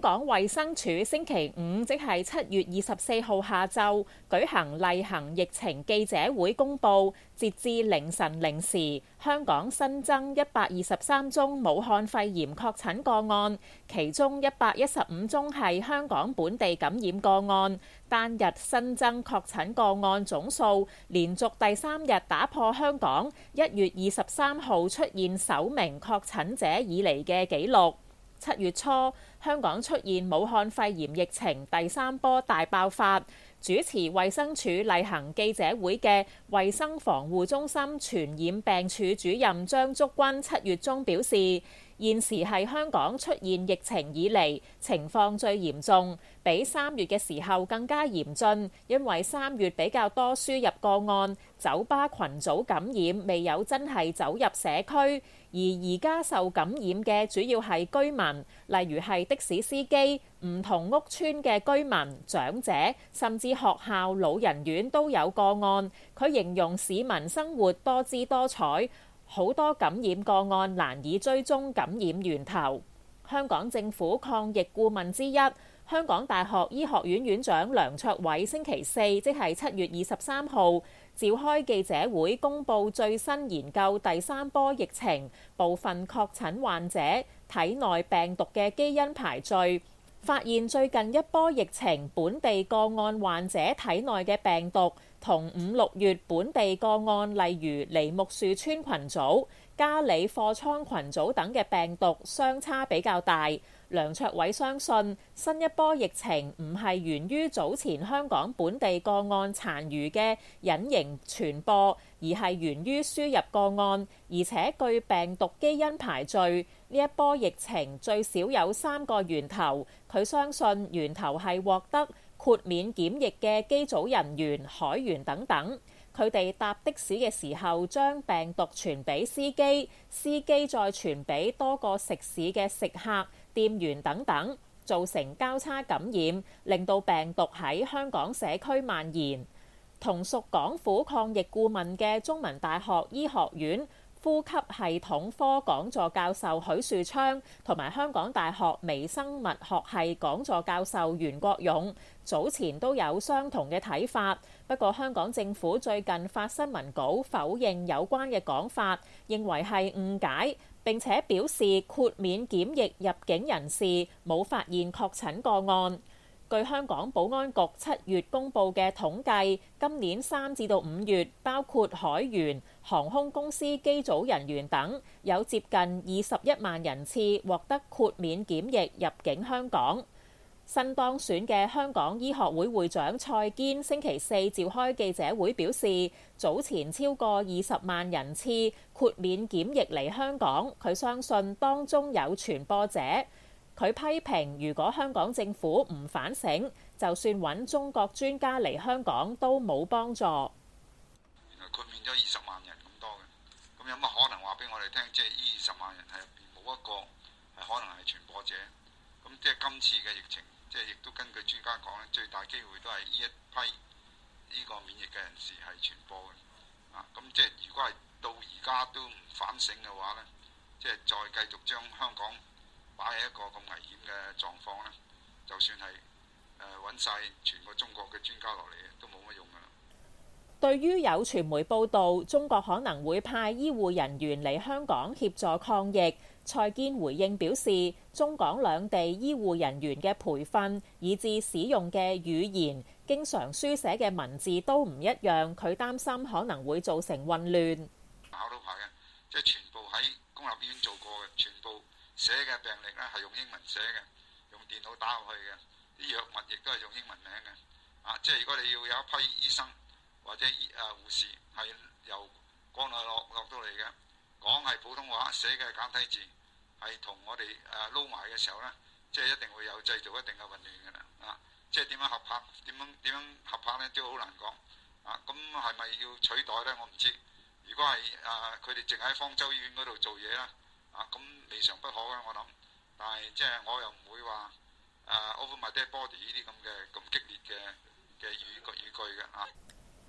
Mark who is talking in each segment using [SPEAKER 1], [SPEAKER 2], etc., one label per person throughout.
[SPEAKER 1] 港衛生署星期五，即係7月24號下晝舉行例行疫情記者會，公佈截至凌晨0時，香港新增123宗武漢肺炎確診個案，其中115宗係香港本地感染個案。單日新增確診個案總數連續第3日打破香港1月23號出現首名確診者以嚟嘅紀錄。7月初，香港出現武漢肺炎疫情第3波大爆發。主持衛生署例行記者會嘅衛生防護中心傳染病處主任張竹君7月中表示，現時係香港出現疫情以嚟情況最嚴重，比3月嘅時候更加嚴峻，因為3月比較多輸入個案，酒吧群組感染未有真係走入社區，而而家受感染嘅主要係居民，例如係的士司機、唔同屋邨嘅居民、長者，甚至學校、老人院都有個案。佢形容市民生活多姿多彩，好多感染個案難以追蹤感染源頭。香港政府抗疫顧問之一，香港大學醫學院院長梁卓偉星期四，即係7月23號，召開記者會，公佈最新研究第3波疫情部分確診患者體內病毒嘅基因排序，發現最近一波疫情本地個案患者體內嘅病毒同5、6月本地個案，例如梨木樹村群組、嘉里貨倉群組等嘅病毒相差比較大。梁卓偉相信新一波疫情唔係源於早前香港本地個案殘餘嘅隱形傳播，而係源於輸入個案，而且據病毒基因排序，呢一波疫情最少有3個源頭。佢相信源頭係獲得豁免檢疫嘅機組人員、海員等等。佢哋搭的士嘅時候將病毒傳俾司機，司機再傳俾多個食肆嘅食客、店員等等，造成交叉感染，令到病毒喺香港社區蔓延。同屬港府抗疫顧問嘅中文大學醫學院呼吸系統科講座教授許樹昌同埋香港大學微生物學系講座教授袁國勇早前都有相同嘅睇法，不過香港政府最近發新聞稿否認有關嘅講法，認為係誤解，並且表示豁免檢疫入境人士冇發現確診個案。據香港保安局7月公布嘅統計，今年3至到5月，包括海員、航空公司機組人員等，有接近21萬人次獲得豁免檢疫入境香港。新當選嘅香港醫學會會長蔡堅星期四召開記者會表示，早前超過20萬人次豁免檢疫嚟香港，佢相信當中有傳播者。佢批評，如果香港政府唔反省，就算揾中國專家嚟香港都冇幫助。
[SPEAKER 2] 原來豁免咗20萬人咁多嘅，咁有乜可能話俾我哋聽？即係呢20萬人係入邊冇一個係可能係傳播者。咁即係今次嘅疫情，即係亦都根據專家講咧，最大機會都係呢一批呢個免疫嘅人士係傳播嘅。咁即係如果係到而家都唔反省嘅話咧，即係再繼續將香港擺喺一個咁危險嘅狀況咧，就算係揾晒全個中國嘅專家落嚟，都冇乜用㗎啦。
[SPEAKER 1] 對於有傳媒報道中國可能會派醫護人員嚟香港協助抗疫，蔡堅回應表示，中港兩地醫護人員嘅培訓以至使用嘅語言、經常書寫嘅文字都唔一樣，佢擔心可能會造成混亂。
[SPEAKER 2] 考到牌嘅，即係全部喺公立醫院做過嘅，全部寫嘅病歷咧係用英文寫嘅，用電腦打入去嘅，啲藥物亦都係用英文名嘅。即係如果你要有一批醫生或者護士係由國內落到嚟嘅，講係普通話，寫嘅簡體字，係同我哋撈埋嘅時候咧，即係一定會有製造一定嘅混亂嘅啦。即係點樣合拍，點樣合拍咧，都好難講。咁係咪要取代咧？我唔知。如果係佢哋淨喺方舟醫院嗰度做嘢啦。咁未嘗不可嘅，我諗，但係即係我又唔會話over my dead body 呢啲咁激烈嘅語句嘅。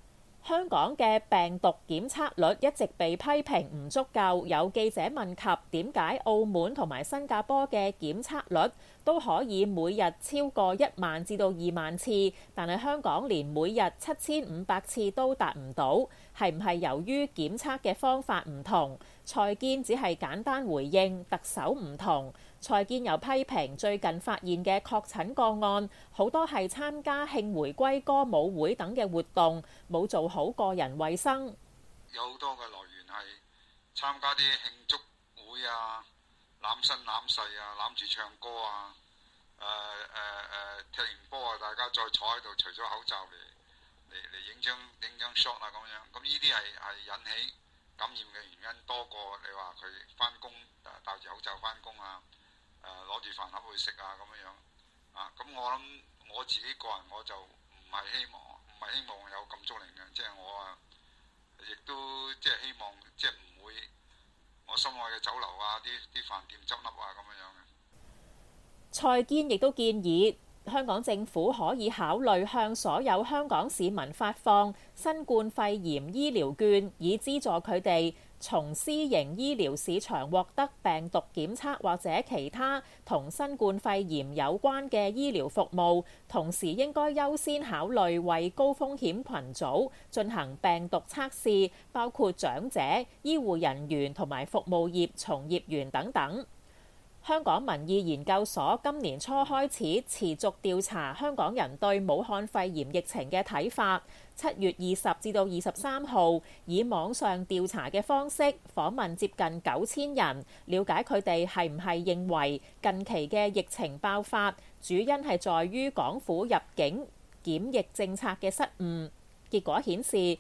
[SPEAKER 1] 香港嘅病毒檢測率一直被批評唔足夠，有記者問及點解澳門同埋新加坡嘅檢測率都可以每日超過1萬至到2萬次，但係香港連每日7500次都達唔到，係唔係由於檢測嘅方法唔同？蔡堅只係簡單回應特首唔同。蔡堅又批評最近發現嘅確診個案好多係參加慶回歸歌舞會等嘅活動，冇做好個人衛生。
[SPEAKER 2] 有好多嘅來源係參加啲慶祝會啊、攬身攬勢啊、攬住唱歌啊、踢完波啊，大家再坐喺度除咗口罩嚟影張 shot 啊咁樣。咁呢啲係引起感染嘅原因多過你話佢翻工戴住口罩翻工啊。攞住飯盒去食啊咁樣啊，咁我諗我自己個人我就唔係希望有禁足令嘅，即係我亦都即係希望即係唔會我心愛嘅酒樓啊啲飯店執笠啊咁樣嘅。
[SPEAKER 1] 蔡堅亦都建議香港政府可以考慮向所有香港市民發放新冠肺炎醫療券，以資助佢哋從私營醫療市場獲得病毒檢測或者其他同新冠肺炎有關嘅醫療服務，同時應該優先考慮為高風險群組進行病毒測試，包括長者、醫護人員同埋服務業從業員等等。香港民意研究所今年初開始持續調查香港人對武漢肺炎疫情嘅睇法。7月20至到23號，以網上調查嘅方式訪問接近9000人，了解佢哋係唔係認為近期嘅疫情爆發主因係在於港府入境檢疫政策嘅失誤。結果顯示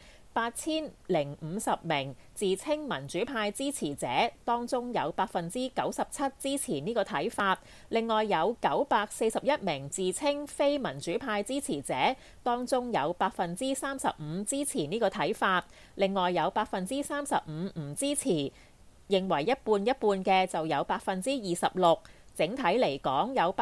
[SPEAKER 1] 8050名自稱民主派支持者當中有97%支持呢個睇法，另外有941名自稱非民主派支持者當中有35%支持呢個睇法，另外有35%唔支持，認為一半一半嘅就有26%。整體嚟講，有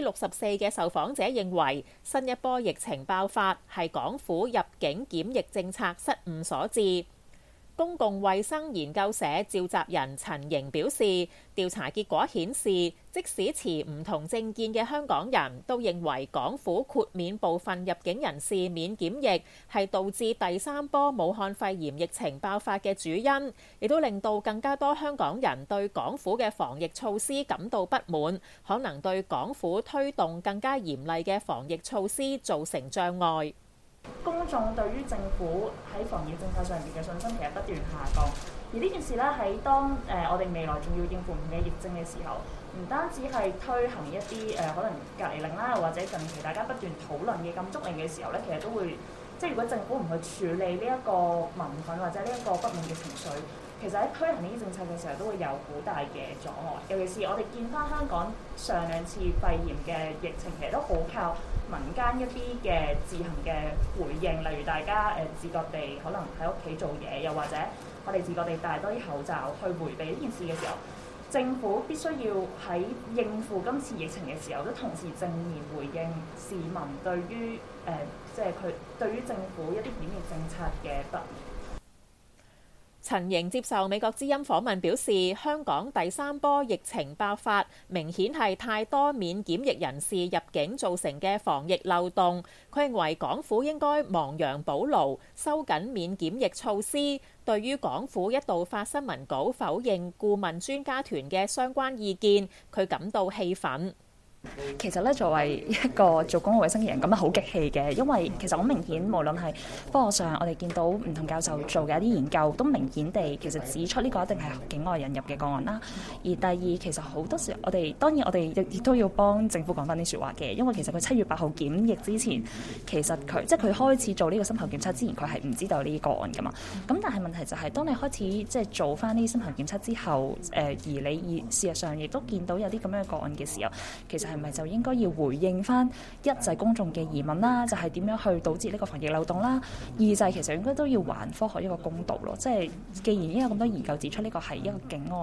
[SPEAKER 1] 64%嘅受訪者認為新一波疫情爆發係港府入境檢疫政策失誤所致。公共衛生研究社召集人陳瑩表示，調查結果顯示，即使持唔同政見嘅香港人都認為港府豁免部分入境人士免檢疫係導致第3波武漢肺炎疫情爆發嘅主因，亦都令到更加多香港人對港府嘅防疫措施感到不滿，可能對港府推動更加嚴厲嘅防疫措施造成障礙。
[SPEAKER 3] 公眾對於政府喺防疫政策上邊嘅信心其實不斷下降，而呢件事咧喺當我哋未來仲要應付唔同嘅疫症嘅時候，唔單止係推行一啲可能隔離令啦，或者近期大家不斷討論嘅禁足令嘅時候咧，其實都會即係如果政府唔去處理呢一個民憤或者呢一個不滿嘅情緒，其實喺推行呢啲政策嘅時候都會有好大嘅阻礙。尤其是我哋見翻香港上2次肺炎嘅疫情，其實都好靠民間一啲嘅自行嘅回應，例如大家自覺地可能喺屋企做嘢，又或者我哋自覺地戴多啲口罩去迴避呢件事嘅時候，政府必須要喺應付今次疫情嘅時候，都同時正面回應市民對於即係佢對於政府一啲檢疫政策嘅不滿。
[SPEAKER 1] 陳瑩接受美國之音訪問表示，香港第3波疫情爆發明顯係太多免檢疫人士入境造成嘅防疫漏洞。佢認為港府應該亡羊補牢，收緊免檢疫措施。對於港府一度發新聞稿否認顧問專家團嘅相關意見，佢感到氣憤。
[SPEAKER 3] 其實咧，作為一個做公共衛生嘅人，咁啊好激氣嘅，因為其實好明顯，無論係科學上，我哋見到唔同教授做嘅一啲研究，都明顯地其實指出呢個一定係境外引入嘅個案啦。而第二，其實好多時我哋當然我哋亦都要幫政府講翻啲説話嘅，因為其實佢7月8號檢疫之前，其實佢即係佢開始做呢個深喉檢測之前，佢係唔知道呢啲個案噶嘛。咁但係問題就係，當你開始即係做翻呢啲深喉檢測之後，而你事實上亦都見到有啲咁樣嘅個案嘅時候，其實係咪就應該要回應翻一就係公眾嘅疑問啦，就係點樣去導致呢個防疫漏洞啦；二就係其實應該都要還科學一個公道咯。即係既然已經有咁多研究指出呢個係一個境外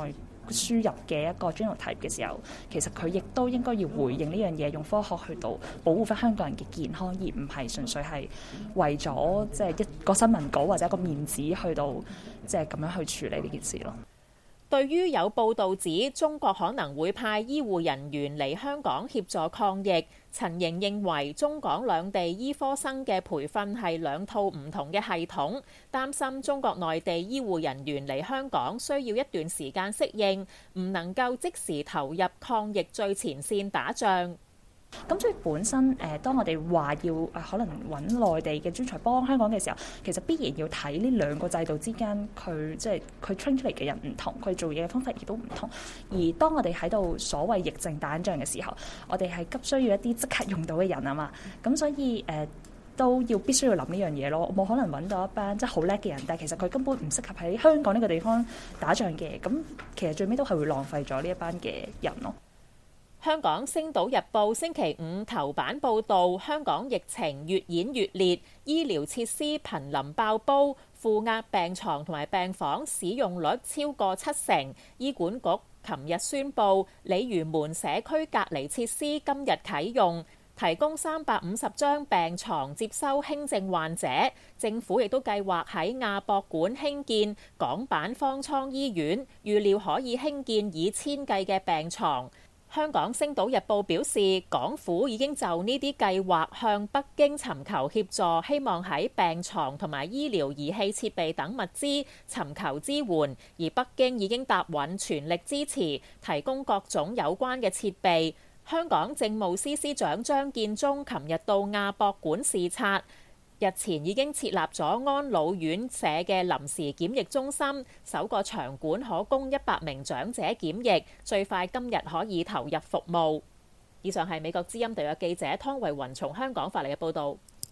[SPEAKER 3] 輸入嘅一個 genotype 嘅時候，其實佢亦都應該要回應呢樣嘢，用科學去到保護翻香港人嘅健康，而唔係純粹係為咗即係一個新聞稿或者一個面子去到即係咁樣去處理呢件事咯。
[SPEAKER 1] 對於有報道指中國可能會派醫護人員嚟香港協助抗疫，陳瑩認為中港兩地醫科生嘅培訓係兩套唔同嘅系統，擔心中國內地醫護人員嚟香港需要一段時間適應，唔能夠即時投入抗疫最前線打仗。
[SPEAKER 3] 咁所以本身當我哋話要可能揾內地嘅專才幫香港嘅時候，其實必然要睇呢兩個制度之間，佢即係佢 train 出嚟嘅人唔同，佢做嘢嘅方法亦都唔同。而當我哋喺度所謂疫症打仗嘅時候，我哋係急需要一啲即刻用到嘅人啊嘛。咁所以都必須要諗呢樣嘢咯。冇可能揾到一班即係好叻嘅人，但係其實佢根本唔適合喺香港呢個地方打仗嘅。咁其實最尾都係會浪費咗呢一班嘅人咯。
[SPEAKER 1] 香港《星島日報》星期5頭版報導，香港疫情越演越烈，醫療設施瀕臨爆煲，負壓病床同埋病房使用率超過70%。醫管局琴日宣布，鯉魚門社區隔離設施今日啟用，提供350張病床接收輕症患者。政府亦都計劃喺亞博館興建港版方艙醫院，預料可以興建以千計嘅病床。香港《星島日報》表示，港府已經就呢啲計劃向北京尋求協助，希望喺病床同埋醫療儀器設備等物資尋求支援，而北京已經答允全力支持，提供各種有關嘅設備。香港政務司司長張建宗琴日到亞博館視察。日前已經設立咗安老院舍嘅臨時檢疫中心，首個場館可供100名長者檢疫，最快今日可以投入服務。以上係美國之音特約記者湯慧雲從香港發嚟嘅報導。